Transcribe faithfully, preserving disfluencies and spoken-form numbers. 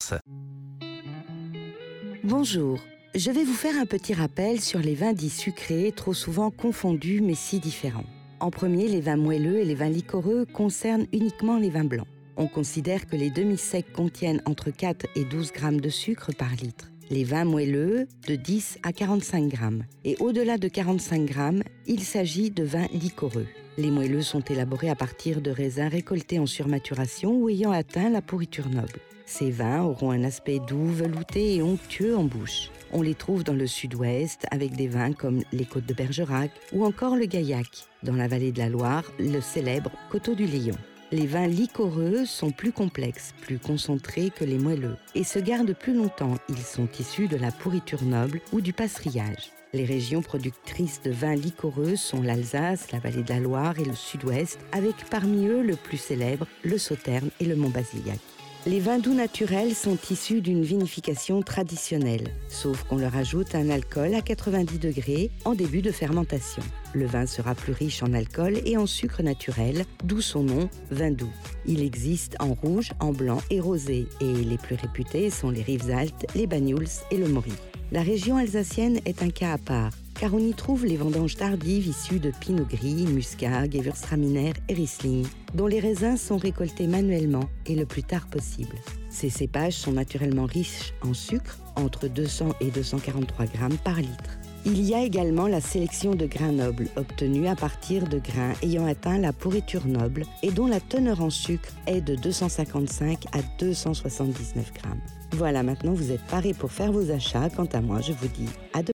France. Bonjour, je vais vous faire un petit rappel sur les vins dits sucrés, trop souvent confondus mais si différents. En premier, les vins moelleux et les vins liquoreux concernent uniquement les vins blancs. On considère que les demi-secs contiennent entre quatre et douze grammes de sucre par litre. Les vins moelleux, de dix à quarante-cinq grammes. Et au-delà de quarante-cinq grammes, il s'agit de vins liquoreux. Les moelleux sont élaborés à partir de raisins récoltés en surmaturation ou ayant atteint la pourriture noble. Ces vins auront un aspect doux, velouté et onctueux en bouche. On les trouve dans le sud-ouest avec des vins comme les Côtes de Bergerac ou encore le Gaillac. Dans la vallée de la Loire, le célèbre Coteau du Lion. Les vins liquoreux sont plus complexes, plus concentrés que les moelleux et se gardent plus longtemps. Ils sont issus de la pourriture noble ou du passerillage. Les régions productrices de vins liquoreux sont l'Alsace, la vallée de la Loire et le sud-ouest, avec parmi eux le plus célèbre, le Sauternes et le Mont-Bazillac. Les vins doux naturels sont issus d'une vinification traditionnelle, sauf qu'on leur ajoute un alcool à quatre-vingt-dix degrés en début de fermentation. Le vin sera plus riche en alcool et en sucre naturel, d'où son nom, vin doux. Il existe en rouge, en blanc et rosé, et les plus réputés sont les Rivesaltes, les Banyuls et le Maury. La région alsacienne est un cas à part, car on y trouve les vendanges tardives issues de Pinot Gris, Muscat, Gewürztraminer et Riesling, dont les raisins sont récoltés manuellement et le plus tard possible. Ces cépages sont naturellement riches en sucre, entre deux cents et deux cent quarante-trois grammes par litre. Il y a également la sélection de grains nobles, obtenus à partir de grains ayant atteint la pourriture noble et dont la teneur en sucre est de deux cent cinquante-cinq à deux cent soixante-dix-neuf grammes. Voilà, maintenant vous êtes parés pour faire vos achats. Quant à moi, je vous dis à demain.